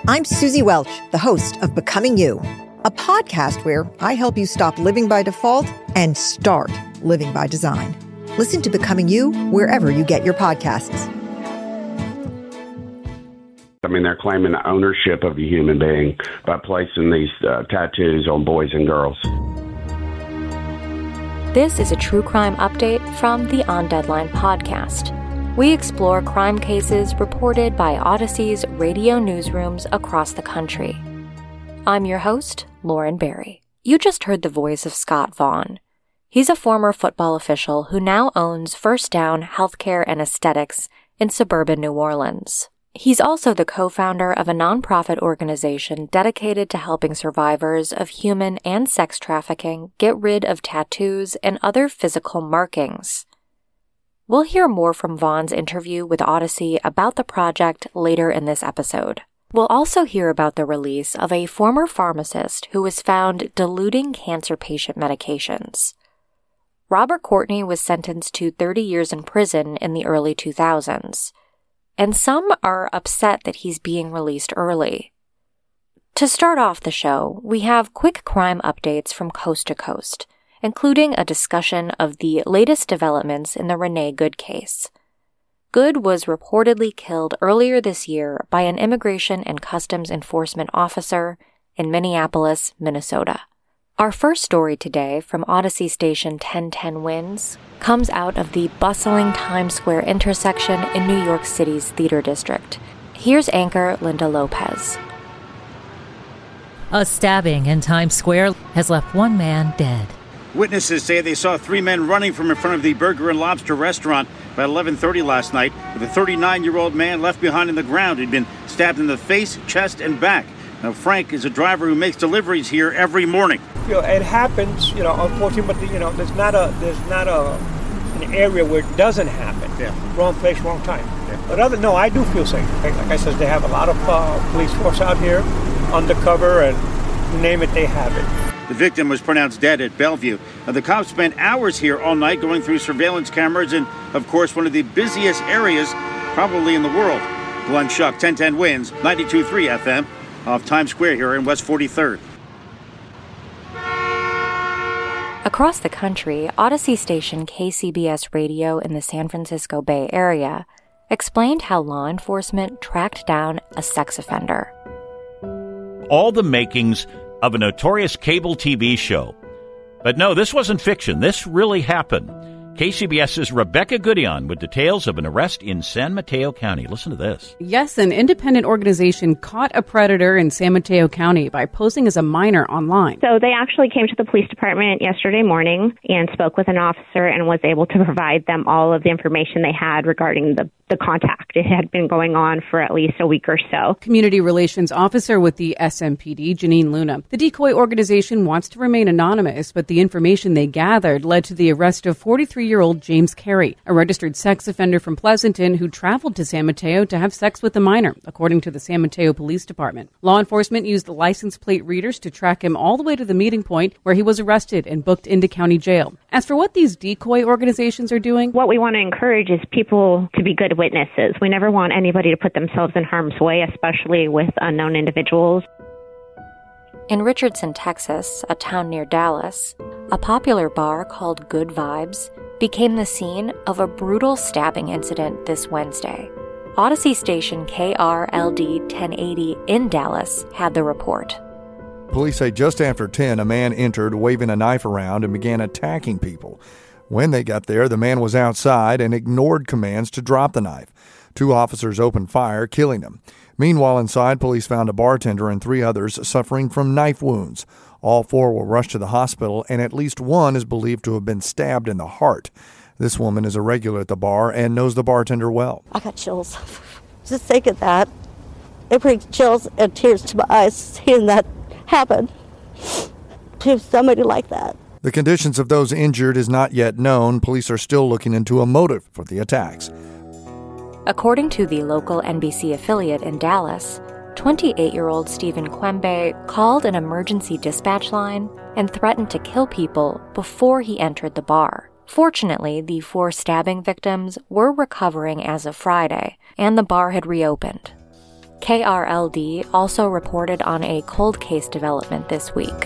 I'm Susie Welch, the host of Becoming You, a podcast where I help you stop living by default and start living by design. Listen to Becoming You wherever you get your podcasts. I mean, they're claiming ownership of a human being by placing these tattoos on boys and girls. This is a true crime update from the On Deadline podcast. We explore crime cases reported by Odyssey's radio newsrooms across the country. I'm your host, Lauren Barry. You just heard the voice of Scott Vaughn. He's a former football official who now owns First Down Healthcare and Aesthetics in suburban New Orleans. He's also the co-founder of a nonprofit organization dedicated to helping survivors of human and sex trafficking get rid of tattoos and other physical markings. We'll hear more from Vaughn's interview with Odyssey about the project later in this episode. We'll also hear about the release of a former pharmacist who was found diluting cancer patient medications. Robert Courtney was sentenced to 30 years in prison in the early 2000s, and some are upset that he's being released early. To start off the show, we have quick crime updates from coast to coast, including a discussion of the latest developments in the Renee Good case. Good was reportedly killed earlier this year by an Immigration and Customs Enforcement officer in Minneapolis, Minnesota. Our first story today from Odyssey station 1010 Winds comes out of the bustling Times Square intersection in New York City's Theater District. Here's anchor Linda Lopez. A stabbing in Times Square has left one man dead. Witnesses say they saw three men running from in front of the Burger and Lobster restaurant by 11:30 last night, with a 39-year-old man left behind in the ground. He'd been stabbed in the face, chest, and back. Now, Frank is a driver who makes deliveries here every morning. It happens, unfortunately, but, there's not an area where it doesn't happen. Yeah. Wrong place, wrong time. Yeah. But I do feel safe. Like I said, they have a lot of police force out here, undercover, and you name it, they have it. The victim was pronounced dead at Bellevue. Now, the cops spent hours here all night going through surveillance cameras in, of course, one of the busiest areas probably in the world. Glenn Schuck, 1010 Winds, 92.3 FM, off Times Square here in West 43rd. Across the country, Odyssey station KCBS Radio in the San Francisco Bay Area explained how law enforcement tracked down a sex offender. All the makings of a notorious cable TV show. But no, this wasn't fiction. This really happened. KCBS's Rebecca Goodion with details of an arrest in San Mateo County. Listen to this. Yes, an independent organization caught a predator in San Mateo County by posing as a minor online. So they actually came to the police department yesterday morning and spoke with an officer and was able to provide them all of the information they had regarding the contact. It had been going on for at least a week or so. Community Relations Officer with the SMPD, Janine Luna. The decoy organization wants to remain anonymous, but the information they gathered led to the arrest of 43-year-old James Carey, a registered sex offender from Pleasanton who traveled to San Mateo to have sex with a minor, according to the San Mateo Police Department. Law enforcement used license plate readers to track him all the way to the meeting point where he was arrested and booked into county jail. As for what these decoy organizations are doing, what we want to encourage is people to be good witnesses. We never want anybody to put themselves in harm's way, especially with unknown individuals. In Richardson, Texas, a town near Dallas, a popular bar called Good Vibes became the scene of a brutal stabbing incident this Wednesday. Odyssey station KRLD 1080 in Dallas had the report. Police say just after 10, a man entered waving a knife around and began attacking people. When they got there, the man was outside and ignored commands to drop the knife. 2 officers opened fire, killing him. Meanwhile, inside, police found a bartender and 3 others suffering from knife wounds. All 4 were rushed to the hospital, and at least one is believed to have been stabbed in the heart. This woman is a regular at the bar and knows the bartender well. I got chills. Just thinking that. It brings chills and tears to my eyes seeing that happen to somebody like that. The conditions of those injured is not yet known. Police are still looking into a motive for the attacks. According to the local NBC affiliate in Dallas, 28-year-old Stephen Quembe called an emergency dispatch line and threatened to kill people before he entered the bar. Fortunately, the 4 stabbing victims were recovering as of Friday, and the bar had reopened. KRLD also reported on a cold case development this week.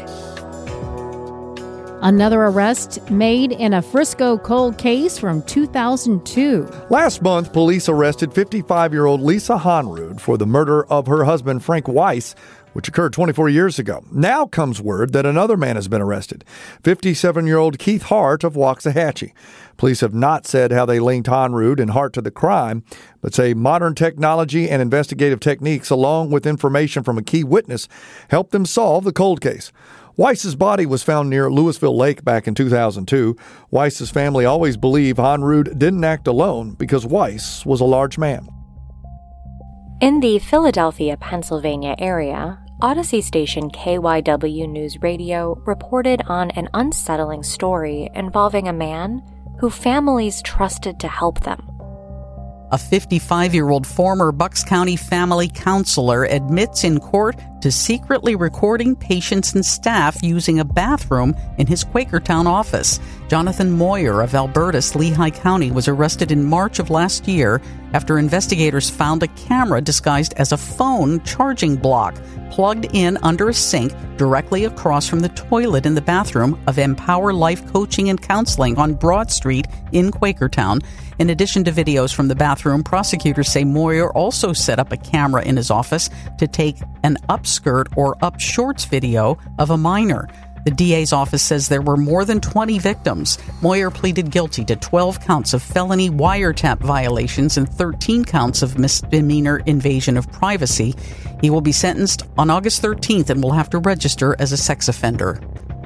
Another arrest made in a Frisco cold case from 2002. Last month, police arrested 55-year-old Lisa Honrud for the murder of her husband, Frank Weiss, which occurred 24 years ago. Now comes word that another man has been arrested, 57-year-old Keith Hart of Waxahachie. Police have not said how they linked Honrud and Hart to the crime, but say modern technology and investigative techniques, along with information from a key witness, helped them solve the cold case. Weiss's body was found near Louisville Lake back in 2002. Weiss's family always believed Honrud didn't act alone because Weiss was a large man. In the Philadelphia, Pennsylvania area, Odyssey station KYW News Radio reported on an unsettling story involving a man who families trusted to help them. A 55-year-old former Bucks County family counselor admits in court to secretly recording patients and staff using a bathroom in his Quakertown office. Jonathan Moyer of Alberta's Lehigh County was arrested in March of last year after investigators found a camera disguised as a phone charging block plugged in under a sink directly across from the toilet in the bathroom of Empower Life Coaching and Counseling on Broad Street in Quakertown. In addition to videos from the bathroom, prosecutors say Moyer also set up a camera in his office to take an upskirt or up shorts video of a minor. The DA's office says there were more than 20 victims. Moyer pleaded guilty to 12 counts of felony wiretap violations and 13 counts of misdemeanor invasion of privacy. He will be sentenced on August 13th and will have to register as a sex offender.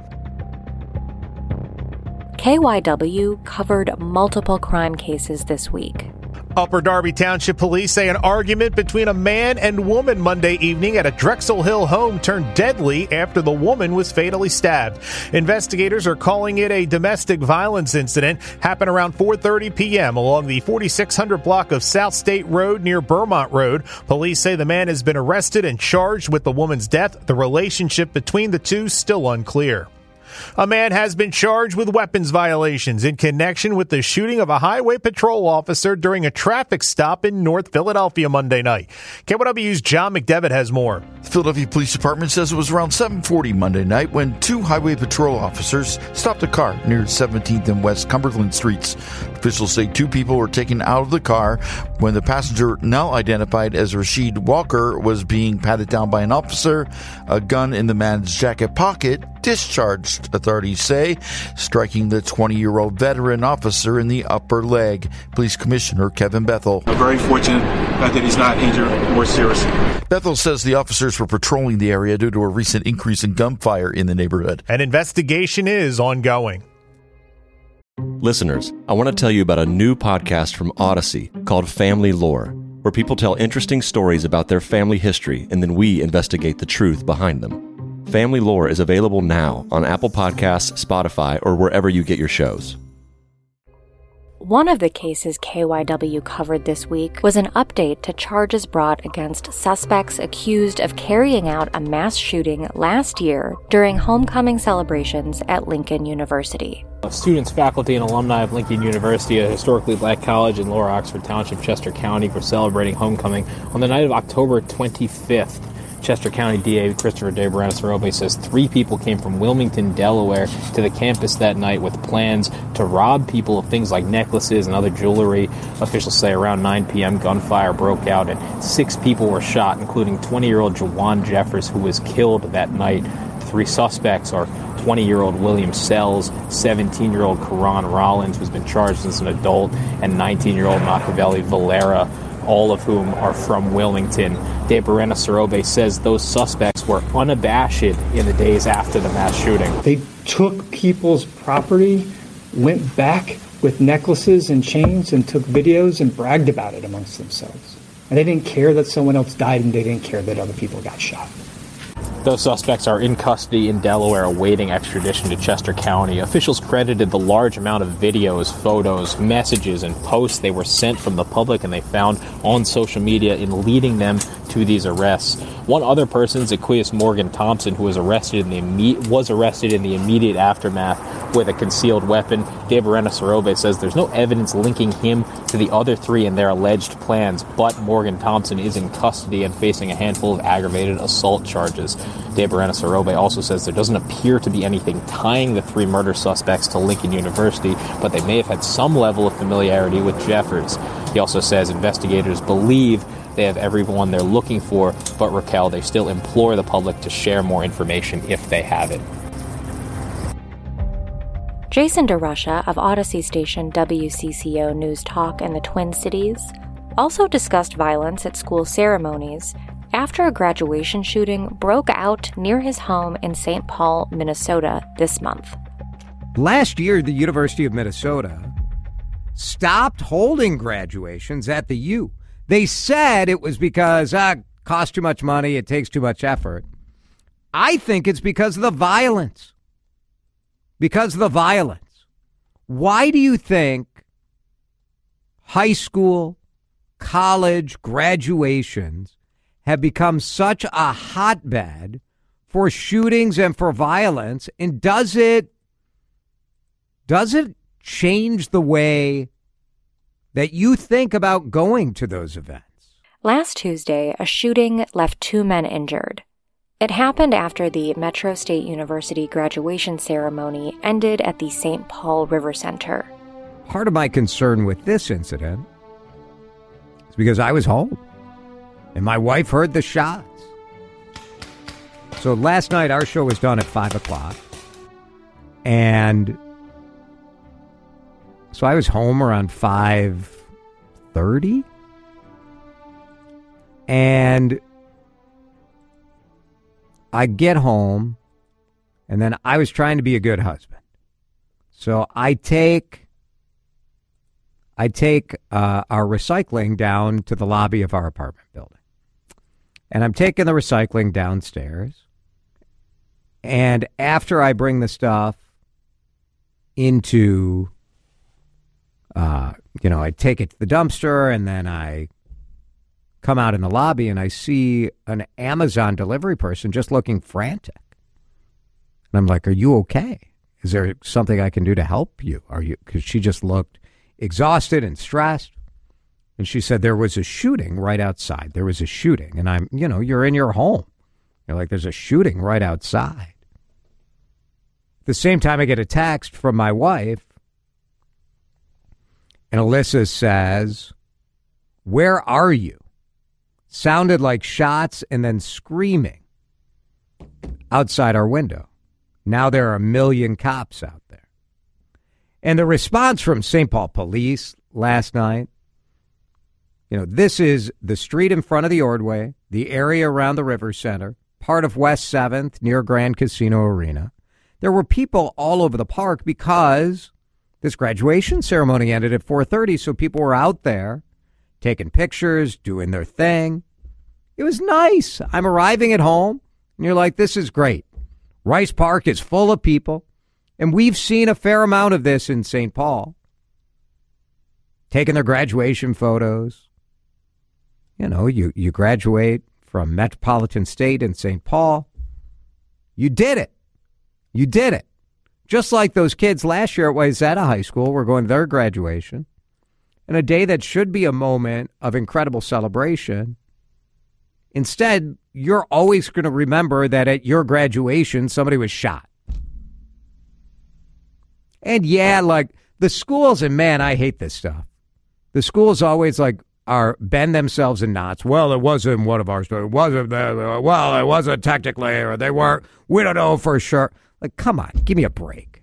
KYW covered multiple crime cases this week. Upper Darby Township police say an argument between a man and woman Monday evening at a Drexel Hill home turned deadly after the woman was fatally stabbed. Investigators are calling it a domestic violence incident. Happened around 4:30 p.m. along the 4600 block of South State Road near Vermont Road. Police say the man has been arrested and charged with the woman's death. The relationship between the two still unclear. A man has been charged with weapons violations in connection with the shooting of a highway patrol officer during a traffic stop in North Philadelphia Monday night. KYW's John McDevitt has more. The Philadelphia Police Department says it was around 7:40 Monday night when two highway patrol officers stopped a car near 17th and West Cumberland Streets. Officials say two people were taken out of the car when the passenger, now identified as Rashid Walker, was being patted down by an officer. A gun in the man's jacket pocket discharged, authorities say, striking the 20-year-old veteran officer in the upper leg. Police Commissioner Kevin Bethel. I'm very fortunate that he's not injured or serious. Bethel says the officers were patrolling the area due to a recent increase in gunfire in the neighborhood. An investigation is ongoing. Listeners, I want to tell you about a new podcast from Odyssey called Family Lore, where people tell interesting stories about their family history and then we investigate the truth behind them. Family Lore is available now on Apple Podcasts, Spotify, or wherever you get your shows. One of the cases KYW covered this week was an update to charges brought against suspects accused of carrying out a mass shooting last year during homecoming celebrations at Lincoln University. Students, faculty, and alumni of Lincoln University, a historically black college in Lower Oxford Township, Chester County, were celebrating homecoming on the night of October 25th. Chester County DA Christopher DeBarana-Sarobe says 3 people came from Wilmington, Delaware to the campus that night with plans to rob people of things like necklaces and other jewelry. Officials say around 9 p.m. gunfire broke out and 6 people were shot, including 20-year-old Jawan Jeffers, who was killed that night. 3 suspects are 20-year-old William Sells, 17-year-old Karan Rollins, who's been charged as an adult, and 19-year-old Machiavelli Valera, all of whom are from Wilmington. DeBarana-Sarobe says those suspects were unabashed in the days after the mass shooting. They took people's property, went back with necklaces and chains and took videos and bragged about it amongst themselves. And they didn't care that someone else died, and they didn't care that other people got shot. Those suspects are in custody in Delaware awaiting extradition to Chester County. Officials credited the large amount of videos, photos, messages, and posts they were sent from the public and they found on social media in leading them to these arrests. One other person, Zacchaeus Morgan Thompson, who was arrested in the immediate aftermath with a concealed weapon. De Berena-Sarobe says there's no evidence linking him to the other three and their alleged plans, but Morgan Thompson is in custody and facing a handful of aggravated assault charges. De Berena-Sarobe also says there doesn't appear to be anything tying the three murder suspects to Lincoln University, but they may have had some level of familiarity with Jeffers. He also says investigators believe they have everyone they're looking for, but Raquel, they still implore the public to share more information if they have it. Jason DeRusha of Odyssey station WCCO News Talk in the Twin Cities also discussed violence at school ceremonies after a graduation shooting broke out near his home in St. Paul, Minnesota this month. Last year, the University of Minnesota stopped holding graduations at the U. They said it was because it costs too much money, it takes too much effort. I think it's because of the violence. Because of the violence. Why do you think high school, college graduations have become such a hotbed for shootings and for violence? And does it change the way that you think about going to those events? Last Tuesday, a shooting left 2 men injured. It happened after the Metro State University graduation ceremony ended at the St. Paul River Center. Part of my concern with this incident is because I was home and my wife heard the shots. So last night our show was done at 5 o'clock. And so I was home around 5:30. And I get home, and then I was trying to be a good husband. So I take our recycling down to the lobby of our apartment building. And I'm taking the recycling downstairs. And after I bring the stuff into, I take it to the dumpster, and then I come out in the lobby and I see an Amazon delivery person just looking frantic. And I'm like, are you okay? Is there something I can do to help you? Because she just looked exhausted and stressed. And she said there was a shooting right outside. There was a shooting. And I'm, you're in your home. You're like, there's a shooting right outside. At the same time, I get a text from my wife. And Alyssa says, where are you? Sounded like shots and then screaming outside our window. Now there are 1 million cops out there. And the response from St. Paul Police last night, this is the street in front of the Ordway, the area around the River Center, part of West 7th near Grand Casino Arena. There were people all over the park because this graduation ceremony ended at 4:30, so people were out there taking pictures, doing their thing. It was nice. I'm arriving at home, and you're like, this is great. Rice Park is full of people, and we've seen a fair amount of this in St. Paul. Taking their graduation photos. You graduate from Metropolitan State in St. Paul. You did it. You did it. Just like those kids last year at Wayzata High School were going to their graduation. And a day that should be a moment of incredible celebration. Instead, you're always going to remember that at your graduation, somebody was shot. And like the schools, and man, I hate this stuff. The schools always bend themselves in knots. Well, it wasn't one of our students. It wasn't technically, or they weren't. We don't know for sure. Like, come on, give me a break.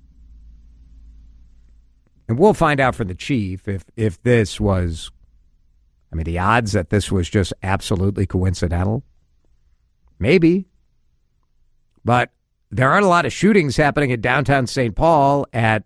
And we'll find out from the chief if this was, the odds that this was just absolutely coincidental. Maybe. But there aren't a lot of shootings happening at downtown St. Paul at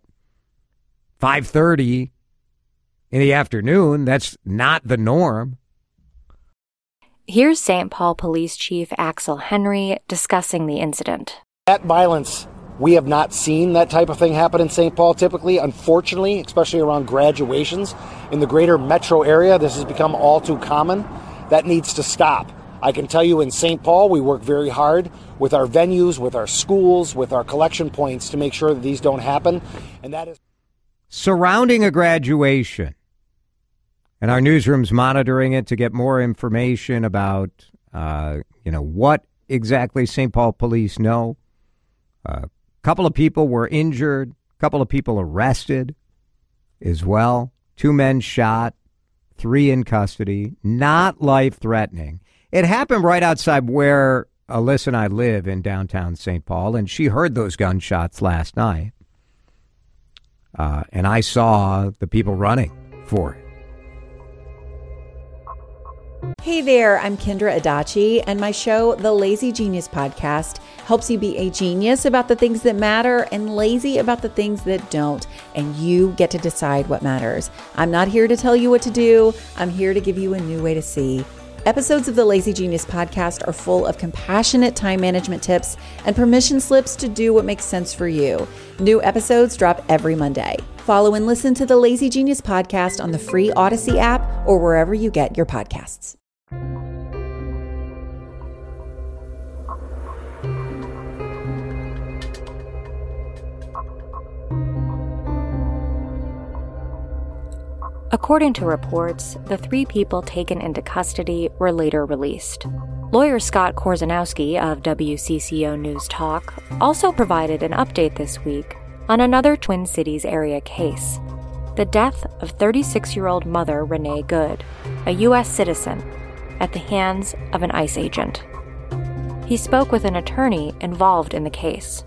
5:30 in the afternoon. That's not the norm. Here's St. Paul Police Chief Axel Henry discussing the incident. That violence, we have not seen that type of thing happen in St. Paul typically. Unfortunately, especially around graduations in the greater metro area, this has become all too common. That needs to stop. I can tell you in St. Paul, we work very hard with our venues, with our schools, with our collection points to make sure that these don't happen. And that is surrounding a graduation. And our newsroom's monitoring it to get more information about, what exactly St. Paul police know. A couple of people were injured, a couple of people arrested as well. 2 men shot, 3 in custody, not life-threatening. It happened right outside where Alyssa and I live in downtown St. Paul, and she heard those gunshots last night. And I saw the people running for it. Hey there, I'm Kendra Adachi, and my show, The Lazy Genius Podcast, helps you be a genius about the things that matter and lazy about the things that don't, and you get to decide what matters. I'm not here to tell you what to do. I'm here to give you a new way to see. Episodes of the Lazy Genius Podcast are full of compassionate time management tips and permission slips to do what makes sense for you. New episodes drop every Monday. Follow and listen to the Lazy Genius Podcast on the free Odyssey app or wherever you get your podcasts. According to reports, the 3 people taken into custody were later released. Lawyer Scott Korzanowski of WCCO News Talk also provided an update this week on another Twin Cities area case, the death of 36-year-old mother Renee Good, a U.S. citizen, at the hands of an ICE agent. He spoke with an attorney involved in the case.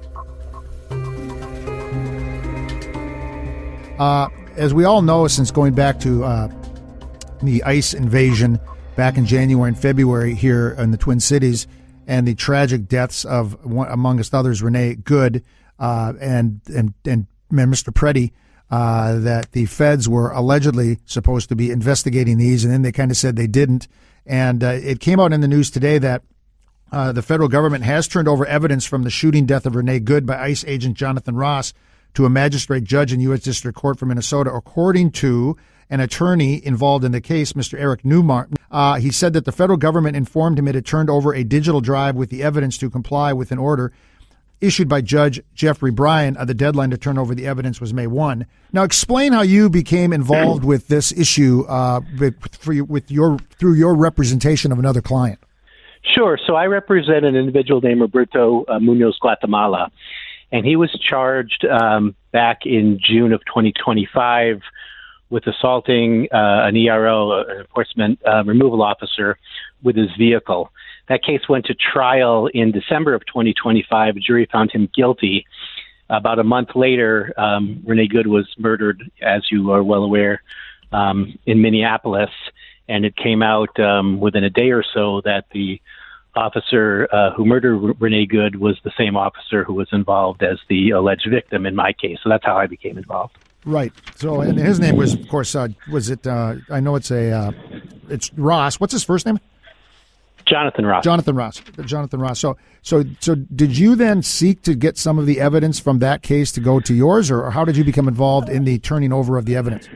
As we all know, since going back to the ICE invasion back in January and February here in the Twin Cities, and the tragic deaths of, amongst others, Renee Good and Mr. Preddy, that the feds were allegedly supposed to be investigating these, and then they kind of said they didn't. And it came out in the news today that the federal government has turned over evidence from the shooting death of Renee Good by ICE agent Jonathan Ross to a magistrate judge in U.S. District Court for Minnesota, according to an attorney involved in the case, Mr. Eric Newmark. He said that the federal government informed him it had turned over a digital drive with the evidence to comply with an order issued by Judge Jeffrey Bryan. The deadline to turn over the evidence was May 1. Now, explain how you became involved with this issue through your representation of another client. Sure. So I represent an individual named Roberto Munoz Guatemala. And he was charged back in June of 2025 with assaulting an ERO, an enforcement removal officer, with his vehicle. That case went to trial in December of 2025. A jury found him guilty. About a month later, Renee Good was murdered, as you are well aware, in Minneapolis. And it came out within a day or so that the officer who murdered Renee Good was the same officer who was involved as the alleged victim in my case. So that's how I became involved. Right. So, and his name was, of course, I know it's Ross. What's his first name? Jonathan Ross. Jonathan Ross. So did you then seek to get some of the evidence from that case to go to yours, or how did you become involved in the turning over of the evidence?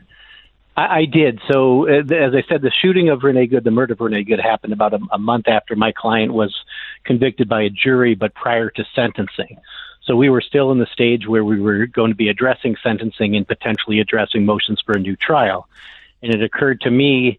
I did. So, as I said, the shooting of Renee Good, the murder of Renee Good, happened about a month after my client was convicted by a jury, but prior to sentencing. So we were still in the stage where we were going to be addressing sentencing and potentially addressing motions for a new trial. And it occurred to me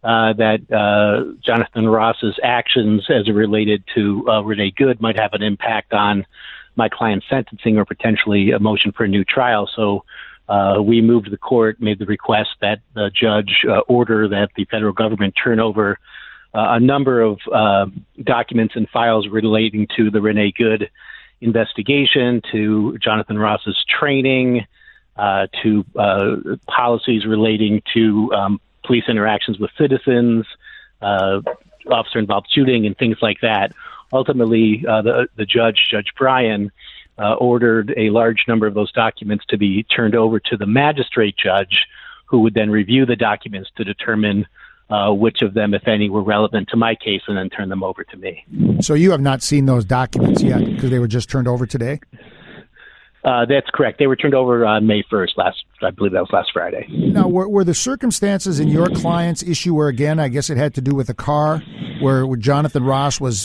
that Jonathan Ross's actions as it related to Renee Good might have an impact on my client's sentencing or potentially a motion for a new trial. So we moved to the court, made the request that the judge order that the federal government turn over a number of documents and files relating to the Renee Good investigation, to Jonathan Ross's training, to policies relating to police interactions with citizens, officer-involved shooting, and things like that. Ultimately, the judge, Judge Bryan, ordered a large number of those documents to be turned over to the magistrate judge, who would then review the documents to determine which of them, if any, were relevant to my case, and then turn them over to me. So you have not seen those documents yet because they were just turned over today? That's correct. They were turned over on May 1st. I believe that was last Friday. Now, were the circumstances in your client's issue where, again, I guess it had to do with a car, where Jonathan Ross was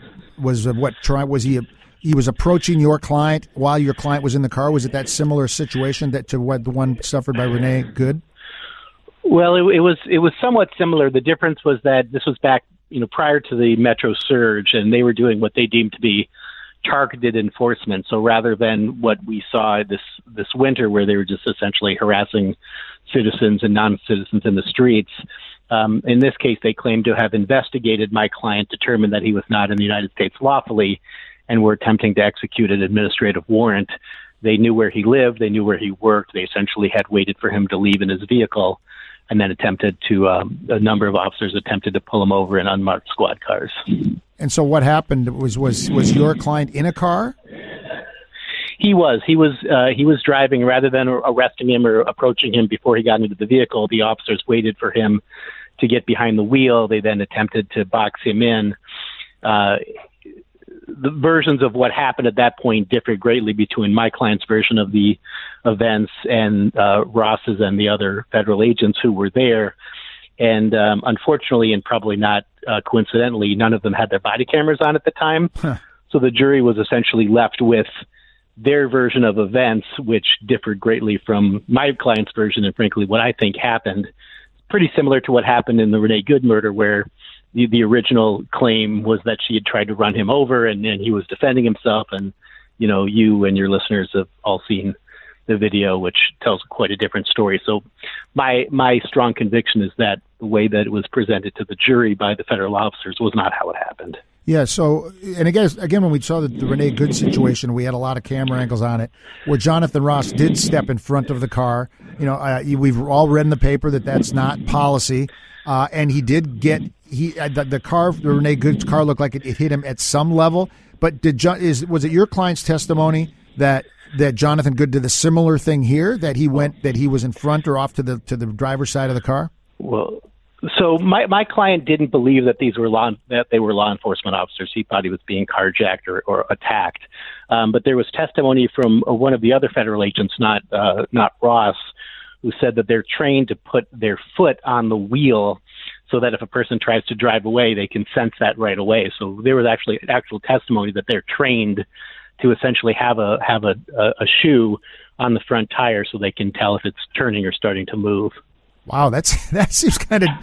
he was approaching your client while your client was in the car? Was it that similar situation to what the one suffered by Renee Good? Well, it was somewhat similar. The difference was that this was back, prior to the Metro surge, and they were doing what they deemed to be targeted enforcement. So rather than what we saw this winter, where they were just essentially harassing citizens and non-citizens in the streets, in this case, they claimed to have investigated my client, determined that he was not in the United States lawfully, and were attempting to execute an administrative warrant. They knew where he lived. They knew where he worked. They essentially had waited for him to leave in his vehicle, and then a number of officers attempted to pull him over in unmarked squad cars. And so what happened was your client in a car? He was driving. Rather than arresting him or approaching him before he got into the vehicle, the officers waited for him to get behind the wheel. They then attempted to box him in. The versions of what happened at that point differed greatly between my client's version of the events and Ross's and the other federal agents who were there. And unfortunately, and probably not coincidentally, none of them had their body cameras on at the time. So the jury was essentially left with their version of events, which differed greatly from my client's version and frankly what I think happened. Pretty similar to what happened in the Renee Good murder, where the original claim was that she had tried to run him over and he was defending himself. And, you and your listeners have all seen the video, which tells quite a different story. So my strong conviction is that the way that it was presented to the jury by the federal officers was not how it happened. Yeah. So, and again, when we saw the Renee Good situation, we had a lot of camera angles on it where Jonathan Ross did step in front of the car. We've all read in the paper that that's not policy. And he did get the Renee Good's car looked like it hit him at some level. But was it your client's testimony that Jonathan Good did a similar thing here, that he was in front or off to the driver's side of the car? Well, so my client didn't believe that they were law enforcement officers. He thought he was being carjacked or attacked. But there was testimony from one of the other federal agents, not Ross, who said that they're trained to put their foot on the wheel so that if a person tries to drive away, they can sense that right away. So there was actually actual testimony that they're trained to essentially have a shoe on the front tire so they can tell if it's turning or starting to move. Wow, that seems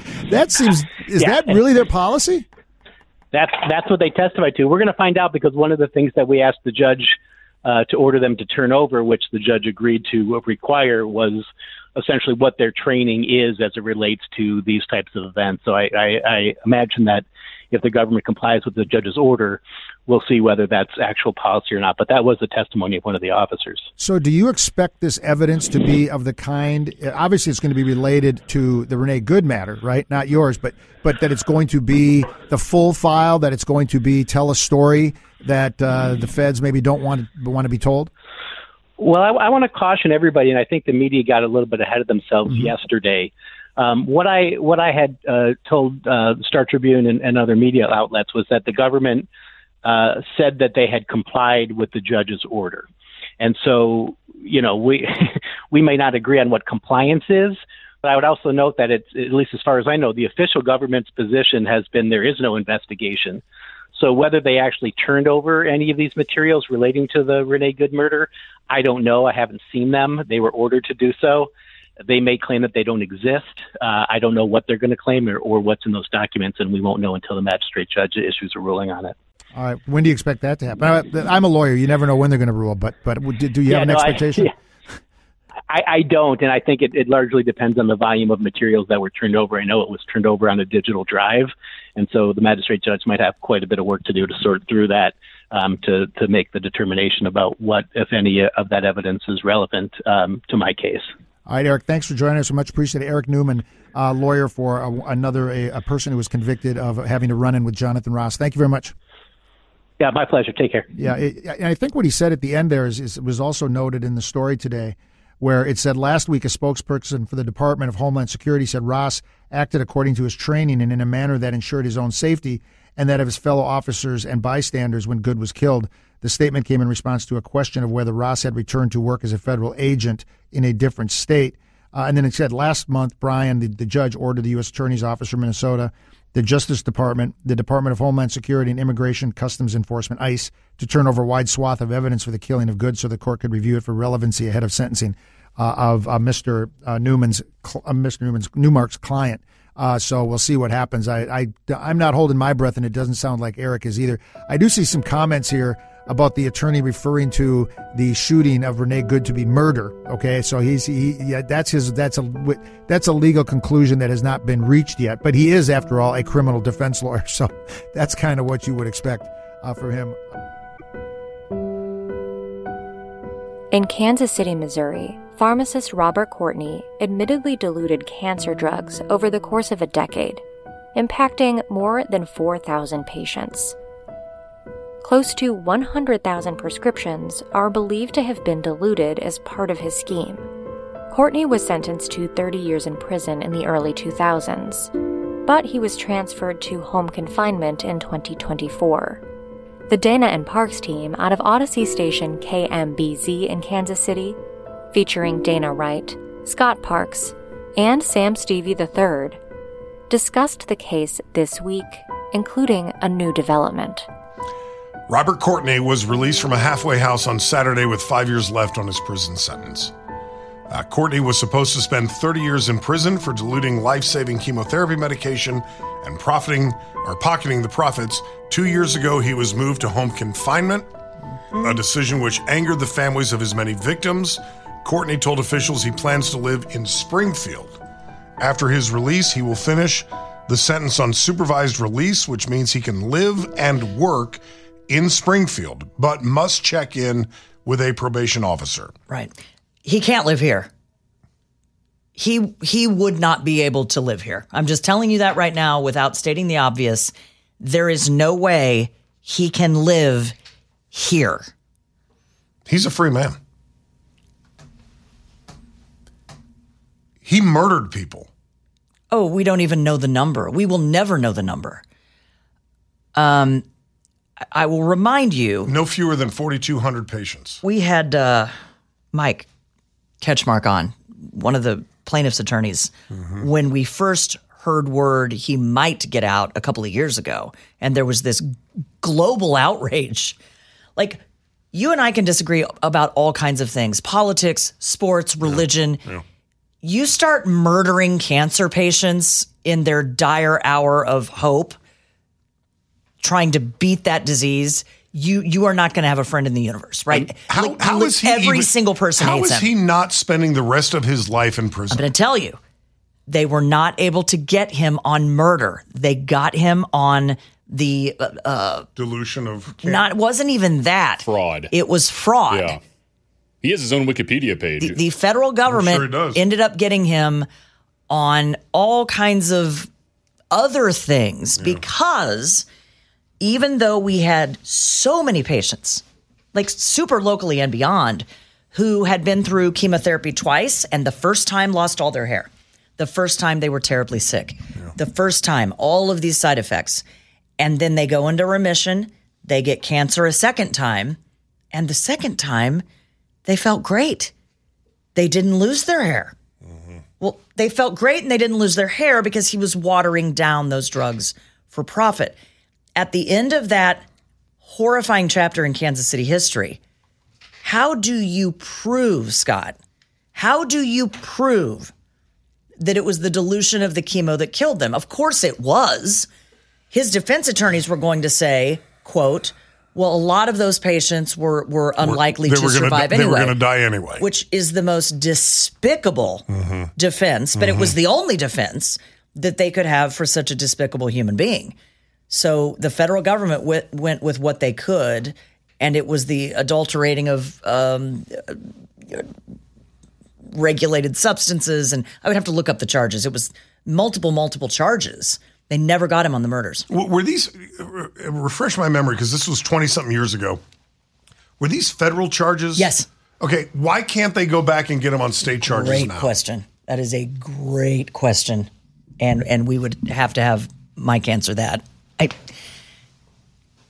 is that really their policy? That's what they testified to. We're going to find out, because one of the things that we asked the judge to order them to turn over, which the judge agreed to require, was essentially what their training is as it relates to these types of events. So I imagine that if the government complies with the judge's order, we'll see whether that's actual policy or not. But that was the testimony of one of the officers. So do you expect this evidence to be of the kind, obviously it's going to be related to the Renee Good matter, right? Not yours, but that it's going to be the full file, that it's going to tell a story that the feds maybe don't want to be told? Well, I want to caution everybody, and I think the media got a little bit ahead of themselves yesterday. What I had told Star Tribune and other media outlets was that the government said that they had complied with the judge's order. And so, we may not agree on what compliance is, but I would also note that it's, at least as far as I know, the official government's position has been there is no investigation. So whether they actually turned over any of these materials relating to the Renee Good murder, I don't know. I haven't seen them. They were ordered to do so. They may claim that they don't exist. I don't know what they're going to claim or what's in those documents, and we won't know until the magistrate judge issues a ruling on it. All right. When do you expect that to happen? I'm a lawyer. You never know when they're going to rule, but do you have an expectation? I don't, and I think it largely depends on the volume of materials that were turned over. I know it was turned over on a digital drive, and so the magistrate judge might have quite a bit of work to do to sort through that to make the determination about what, if any, of that evidence is relevant to my case. All right, Eric, thanks for joining us. So much appreciated. Eric Newman, lawyer for a person who was convicted of having to run in with Jonathan Ross. Thank you very much. Yeah, my pleasure. Take care. Yeah, and I think what he said at the end there was also noted in the story today, where it said last week a spokesperson for the Department of Homeland Security said Ross acted according to his training and in a manner that ensured his own safety. and that of his fellow officers and bystanders when Good was killed. The statement came in response to a question of whether Ross had returned to work as a federal agent in a different state. And then it said last month, Brian, the judge, ordered the U.S. Attorney's Office for Minnesota, the Justice Department, the Department of Homeland Security and Immigration Customs Enforcement, ICE, to turn over a wide swath of evidence for the killing of Good so the court could review it for relevancy ahead of sentencing of Mr. Newmark's client. So we'll see what happens. I'm not holding my breath, and it doesn't sound like Eric is either. I do see some comments here about the attorney referring to the shooting of Renee Good to be murder. Okay, so that's a legal conclusion that has not been reached yet. But he is, after all, a criminal defense lawyer, so that's kind of what you would expect from him. In Kansas City, Missouri, pharmacist Robert Courtney admittedly diluted cancer drugs over the course of a decade, impacting more than 4,000 patients. Close to 100,000 prescriptions are believed to have been diluted as part of his scheme. Courtney was sentenced to 30 years in prison in the early 2000s, but he was transferred to home confinement in 2024. The Dana and Parks team out of Odyssey station KMBZ in Kansas City, featuring Dana Wright, Scott Parks, and Sam Stevie III, discussed the case this week, including a new development. Robert Courtney was released from a halfway house on Saturday with 5 years left on his prison sentence. Courtney was supposed to spend 30 years in prison for diluting life-saving chemotherapy medication and pocketing the profits. 2 years ago, he was moved to home confinement, a decision which angered the families of his many victims. Courtney told officials he plans to live in Springfield. After his release, he will finish the sentence on supervised release, which means he can live and work in Springfield, but must check in with a probation officer. Right. He can't live here. He would not be able to live here. I'm just telling you that right now without stating the obvious. There is no way he can live here. He's a free man. He murdered people. Oh, we don't even know the number. We will never know the number. I will remind you. No fewer than 4,200 patients. We had Mike Ketchmark on, one of the plaintiff's attorneys, when we first heard word he might get out a couple of years ago. And there was this global outrage. Like, you and I can disagree about all kinds of things. Politics, sports, religion. Yeah. You start murdering cancer patients in their dire hour of hope, trying to beat that disease, you are not going to have a friend in the universe, right? How is he every single person hates him. How is he not spending the rest of his life in prison? I'm going to tell you, they were not able to get him on murder. They got him on the dilution of. It wasn't even that fraud. It was fraud. Yeah, he has his own Wikipedia page. The federal government ended up getting him on all kinds of other things because. Even though we had so many patients, like super locally and beyond, who had been through chemotherapy twice and the first time lost all their hair. The first time they were terribly sick. Yeah. The first time, all of these side effects. And then they go into remission. They get cancer a second time. And the second time, they felt great. They didn't lose their hair. Mm-hmm. Well, they felt great and they didn't lose their hair because he was watering down those drugs for profit. At the end of that horrifying chapter in Kansas City history, how do you prove, Scott? How do you prove that it was the dilution of the chemo that killed them? Of course it was. His defense attorneys were going to say, quote, well, a lot of those patients were unlikely to survive anyway. They were going to die anyway. Which is the most despicable defense, but it was the only defense that they could have for such a despicable human being. So the federal government went with what they could, and it was the adulterating of regulated substances. And I would have to look up the charges. It was multiple charges. They never got him on the murders. Were these, refresh my memory, because this was 20-something years ago. Were these federal charges? Yes. Okay, why can't they go back and get him on state charges now? Great question. That is a great question. And we would have to have Mike answer that.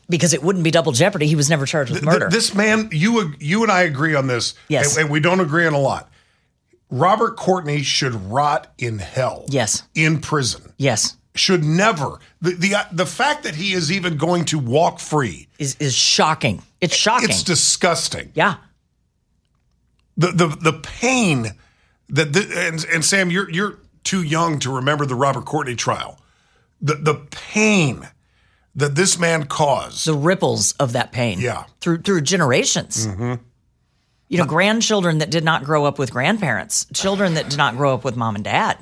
Because it wouldn't be double jeopardy. He was never charged with murder. This man, you and I agree on this. Yes. And we don't agree on a lot. Robert Courtney should rot in hell. Yes. In prison. Yes. Should never. The fact that he is even going to walk free is shocking. It's shocking. It's disgusting. Yeah. The pain that and Sam, you're too young to remember the Robert Courtney trial. The pain that this man caused. The ripples of that pain. Yeah. Through generations. Mm-hmm. You know, grandchildren that did not grow up with grandparents, children that did not grow up with mom and dad.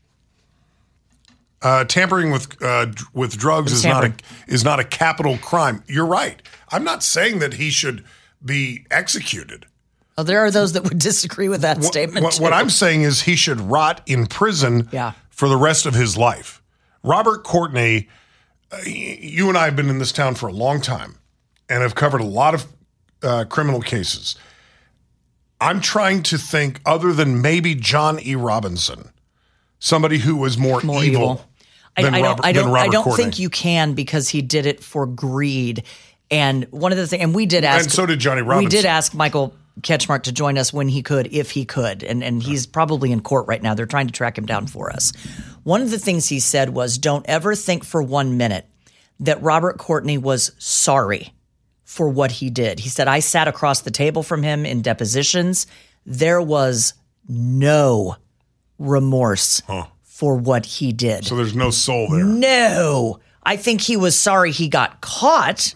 Tampering with drugs is not a capital crime. You're right. I'm not saying that he should be executed. Oh, there are those that would disagree with that statement. What I'm saying is he should rot in prison for the rest of his life. Robert Courtney, you and I have been in this town for a long time and have covered a lot of criminal cases. I'm trying to think, other than maybe John E. Robinson, somebody who was more evil. I don't think you can, because he did it for greed. And one of the things, and we did ask, and so did Johnny Robinson. We did ask Michael Ketchmark to join us when he could, if he could, and he's probably in court right now. They're trying to track him down for us. One of the things he said was, don't ever think for 1 minute that Robert Courtney was sorry for what he did. He said, I sat across the table from him in depositions. There was no remorse for what he did. So there's no soul there. No. I think he was sorry he got caught.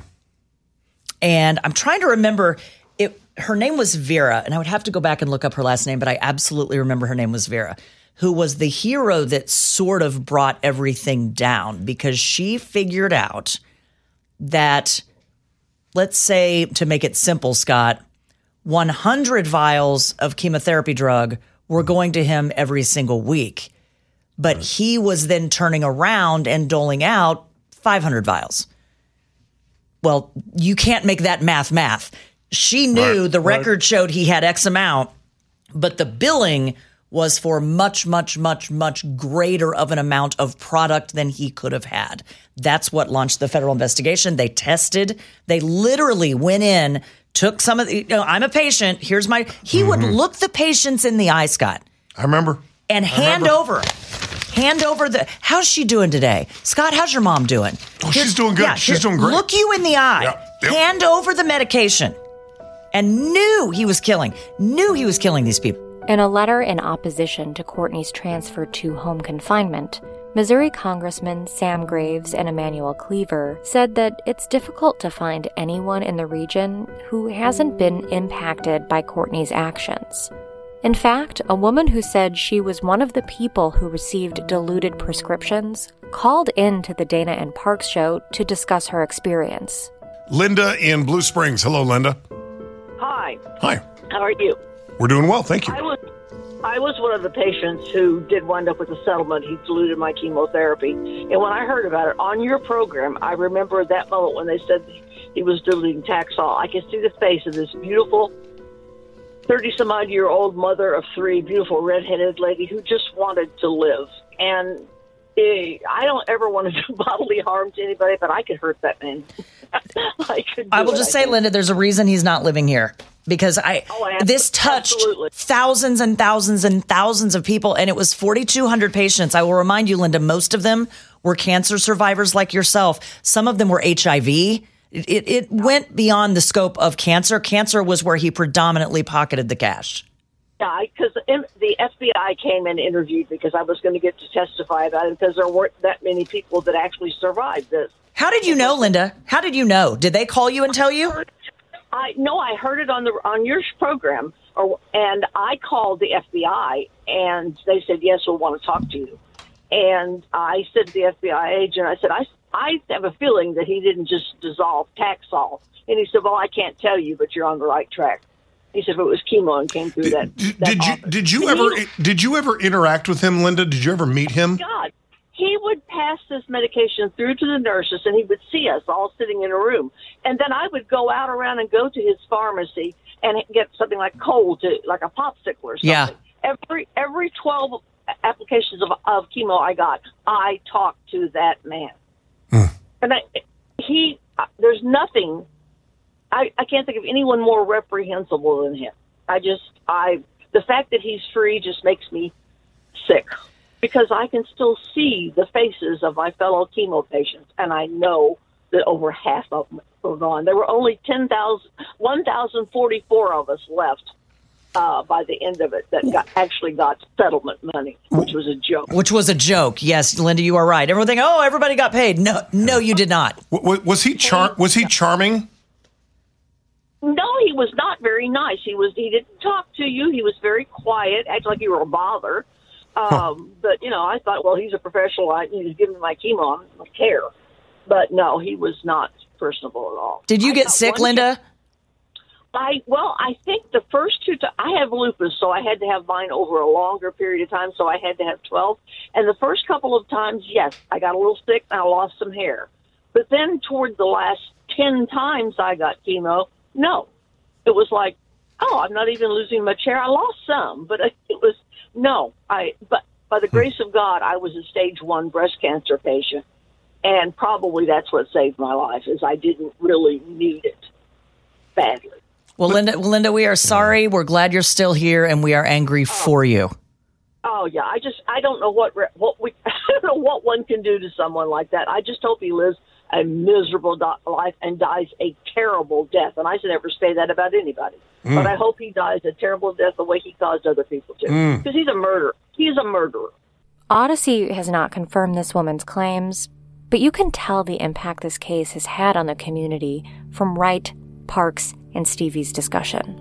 And I'm trying to remember, her name was Vera, and I would have to go back and look up her last name, but I absolutely remember her name was Vera, who was the hero that sort of brought everything down, because she figured out that, let's say, to make it simple, Scott, 100 vials of chemotherapy drug were going to him every single week. But he was then turning around and doling out 500 vials. Well, you can't make that math. She knew the record showed he had X amount, but the billing was for much, much, much, much greater of an amount of product than he could have had. That's what launched the federal investigation. They tested. They literally went in, took some of the, I'm a patient. Here's my, he would look the patients in the eye, Scott. I remember. And hand over the, how's she doing today? Scott, how's your mom doing? Oh, she's doing good. She's doing great. Look you in the eye. Yep. Hand over the medication. And knew he was killing these people. In a letter in opposition to Courtney's transfer to home confinement, Missouri Congressman Sam Graves and Emanuel Cleaver said that it's difficult to find anyone in the region who hasn't been impacted by Courtney's actions. In fact, a woman who said she was one of the people who received diluted prescriptions called in to the Dana and Parks show to discuss her experience. Linda in Blue Springs. Hello, Linda. Hi. Hi. How are you? We're doing well, thank you. I was one of the patients who did wind up with a settlement. He diluted my chemotherapy. And when I heard about it on your program, I remember that moment when they said he was diluting Taxol. I could see the face of this beautiful 30-some-odd-year-old mother of three, beautiful redheaded lady who just wanted to live. And I don't ever want to do bodily harm to anybody, but I could hurt that man. I will just say, Linda, there's a reason he's not living here. Because this touched thousands and thousands and thousands of people, and it was 4,200 patients. I will remind you, Linda, most of them were cancer survivors like yourself. Some of them were HIV. It went beyond the scope of cancer. Cancer was where he predominantly pocketed the cash. Yeah, because the FBI came and interviewed because I was going to get to testify about it because there weren't that many people that actually survived this. How did you know, Linda? How did you know? Did they call you and tell you? I heard it on your program, and I called the FBI, and they said, yes, we'll want to talk to you. And I said to the FBI agent, I said, I have a feeling that he didn't just dissolve Taxol. And he said, well, I can't tell you, but you're on the right track. He said, if it was chemo and came through Did you ever interact with him, Linda? Did you ever meet him? God. He would pass this medication through to the nurses, and he would see us all sitting in a room. And then I would go out around and go to his pharmacy and get something like cold, like a popsicle or something. Yeah. Every 12 applications of chemo I got, I talked to that man. And there's nothing. I can't think of anyone more reprehensible than him. The fact that he's free just makes me sick, because I can still see the faces of my fellow chemo patients, and I know that over half of them are gone. There were only 1,044 of us left by the end of it that actually got settlement money, which was a joke. Which was a joke. Yes, Linda, you are right. Everyone think, oh, everybody got paid. No, you did not. Was he charming? No, he was not very nice. He didn't talk to you. He was very quiet, acted like you were a bother. But, I thought, well, he's a professional. He was giving me my chemo. I don't care. But no, he was not personable at all. Did you get sick, Linda? I think the first two times, I have lupus, so I had to have mine over a longer period of time, so I had to have 12. And the first couple of times, yes, I got a little sick and I lost some hair. But then toward the last 10 times I got chemo, no. It was like, oh, I'm not even losing much hair. I lost some, but it was, no. But by the grace of God, I was a stage 1 breast cancer patient. And probably that's what saved my life, is I didn't really need it badly. Well, Linda, we are sorry. We're glad you're still here, and we are angry for you. Oh yeah, I don't know what I don't know what one can do to someone like that. I just hope he lives a miserable life and dies a terrible death. And I should never say that about anybody, but I hope he dies a terrible death the way he caused other people to, because he's a murderer. He's a murderer. Odyssey has not confirmed this woman's claims, but you can tell the impact this case has had on the community from Wright, Parks, and Stevie's discussion.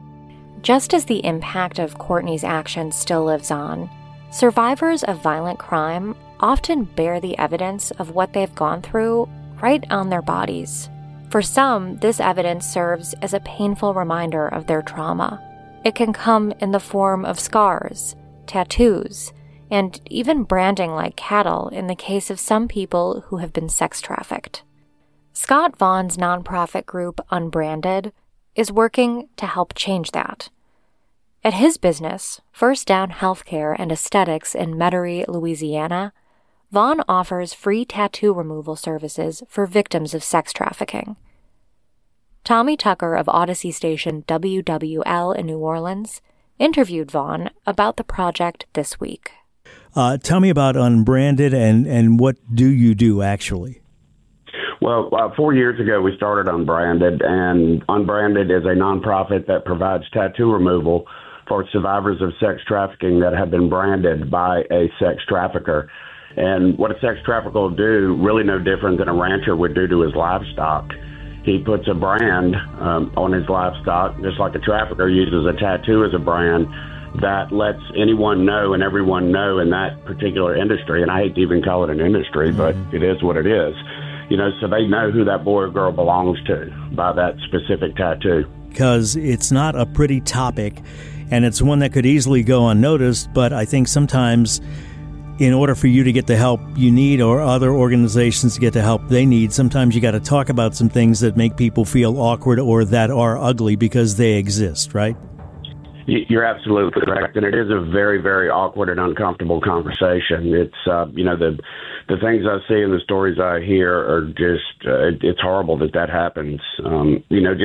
Just as the impact of Courtney's actions still lives on, survivors of violent crime often bear the evidence of what they've gone through right on their bodies. For some, this evidence serves as a painful reminder of their trauma. It can come in the form of scars, tattoos, and even branding like cattle in the case of some people who have been sex trafficked. Scott Vaughn's nonprofit group, Unbranded, is working to help change that. At his business, First Down Healthcare and Aesthetics in Metairie, Louisiana, Vaughn offers free tattoo removal services for victims of sex trafficking. Tommy Tucker of Odyssey station WWL in New Orleans interviewed Vaughn about the project this week. Tell me about Unbranded and what do you do actually? Well, 4 years ago, we started Unbranded, and Unbranded is a nonprofit that provides tattoo removal for survivors of sex trafficking that have been branded by a sex trafficker. And what a sex trafficker will do, really no different than a rancher would do to his livestock. He puts a brand on his livestock, just like a trafficker uses a tattoo as a brand, that lets anyone know and everyone know in that particular industry. And I hate to even call it an industry, but it is what it is. So they know who that boy or girl belongs to by that specific tattoo. Because it's not a pretty topic, and it's one that could easily go unnoticed, but I think sometimes in order for you to get the help you need or other organizations to get the help they need, sometimes you got to talk about some things that make people feel awkward or that are ugly because they exist, right? You're absolutely correct, and it is a very, very awkward and uncomfortable conversation. It's, the things I see and the stories I hear are just, it's horrible that happens. And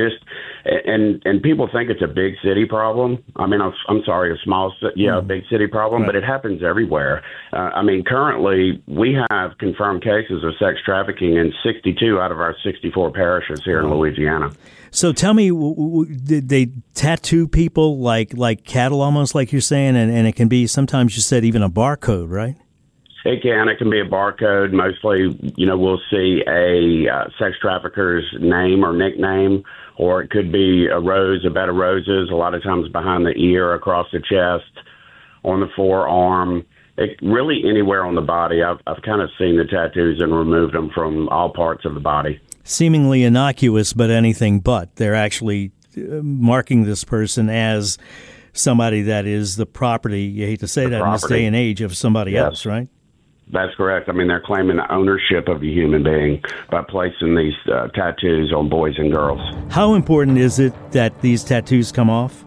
people think it's a big city problem. I mean, I'm sorry, a big city problem, right. But it happens everywhere. Currently we have confirmed cases of sex trafficking in 62 out of our 64 parishes here in Louisiana. So tell me, did they tattoo people like cattle, almost like you're saying, and it can be, sometimes you said, even a barcode, right? It can be a barcode. Mostly, we'll see a sex trafficker's name or nickname, or it could be a rose, a bed of roses, a lot of times behind the ear, across the chest, on the forearm. Really anywhere on the body. I've kind of seen the tattoos and removed them from all parts of the body. Seemingly innocuous, but anything but. They're actually marking this person as somebody that is the property, you hate to say that in this day and age, of somebody else, right? That's correct. They're claiming ownership of a human being by placing these tattoos on boys and girls. How important is it that these tattoos come off?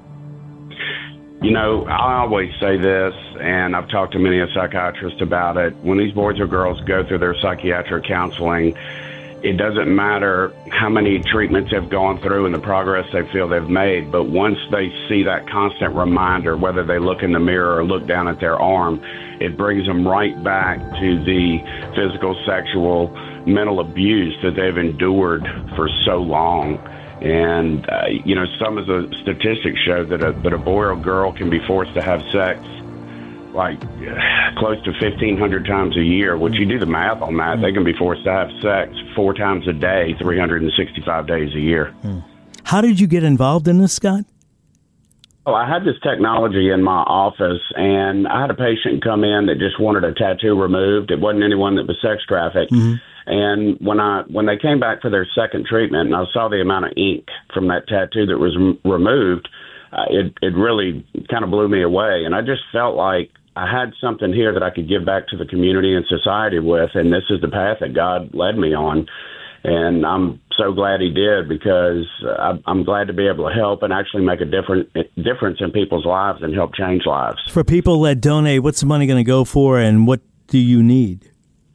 I always say this, and I've talked to many a psychiatrist about it. When these boys or girls go through their psychiatric counseling, it doesn't matter how many treatments they've gone through and the progress they feel they've made, but once they see that constant reminder, whether they look in the mirror or look down at their arm, it brings them right back to the physical, sexual, mental abuse that they've endured for so long. And, some of the statistics show that a boy or girl can be forced to have sex like close to 1,500 times a year, which you do the math on that, they can be forced to have sex 4 times a day, 365 days a year. How did you get involved in this, Scott? Well, I had this technology in my office, and I had a patient come in that just wanted a tattoo removed. It wasn't anyone that was sex trafficked. And when they came back for their second treatment, and I saw the amount of ink from that tattoo that was removed, it really kind of blew me away. And I just felt like I had something here that I could give back to the community and society with, and this is the path that God led me on. And I'm so glad he did, because I'm glad to be able to help and actually make a difference in people's lives and help change lives. For people that donate, what's the money going to go for, and what do you need?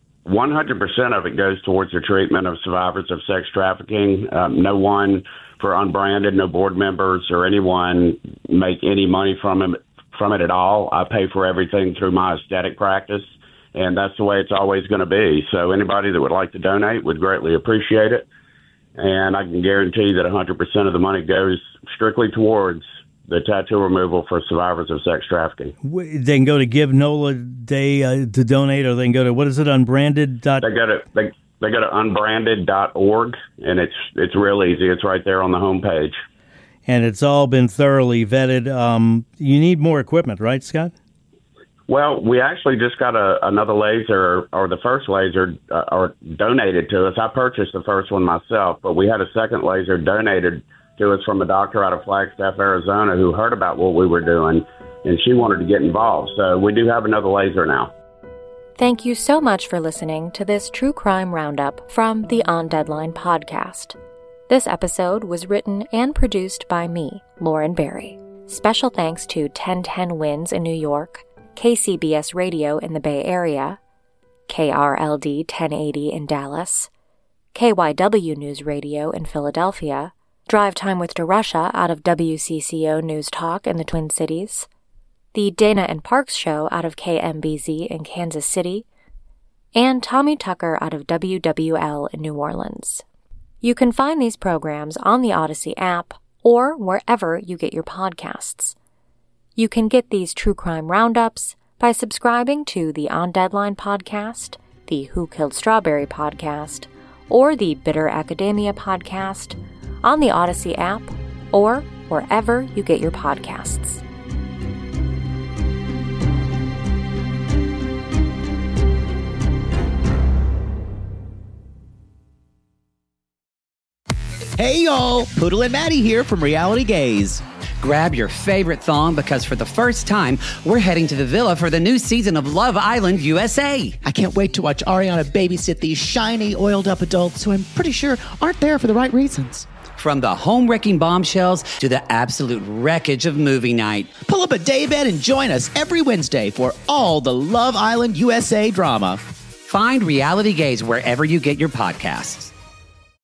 100% of it goes towards the treatment of survivors of sex trafficking. No one for Unbranded, no board members or anyone make any money from it at all. I pay for everything through my aesthetic practice, and that's the way it's always going to be. So anybody that would like to donate would greatly appreciate it. And I can guarantee that 100% of the money goes strictly towards the tattoo removal for survivors of sex trafficking. They can go to Give NOLA Day to donate, or they can go to, what is it, Unbranded? They go to unbranded.org, and it's real easy. It's right there on the homepage. And it's all been thoroughly vetted. You need more equipment, right, Scott? Well, we actually just got another laser, or the first laser, donated to us. I purchased the first one myself, but we had a second laser donated to us from a doctor out of Flagstaff, Arizona, who heard about what we were doing, and she wanted to get involved. So we do have another laser now. Thank you so much for listening to this True Crime Roundup from the On Deadline podcast. This episode was written and produced by me, Lauren Barry. Special thanks to 1010 Winds in New York, KCBS Radio in the Bay Area, KRLD 1080 in Dallas, KYW News Radio in Philadelphia, Drive Time with DeRusha out of WCCO News Talk in the Twin Cities, the Dana and Parks Show out of KMBZ in Kansas City, and Tommy Tucker out of WWL in New Orleans. You can find these programs on the Odyssey app or wherever you get your podcasts. You can get these true crime roundups by subscribing to the On Deadline podcast, the Who Killed Strawberry podcast, or the Bitter Academia podcast on the Odyssey app or wherever you get your podcasts. Hey y'all, Poodle and Maddie here from Reality Gaze. Grab your favorite thong, because for the first time, we're heading to the villa for the new season of Love Island USA. I can't wait to watch Ariana babysit these shiny, oiled-up adults who I'm pretty sure aren't there for the right reasons. From the home-wrecking bombshells to the absolute wreckage of movie night. Pull up a daybed and join us every Wednesday for all the Love Island USA drama. Find Reality Gaze wherever you get your podcasts.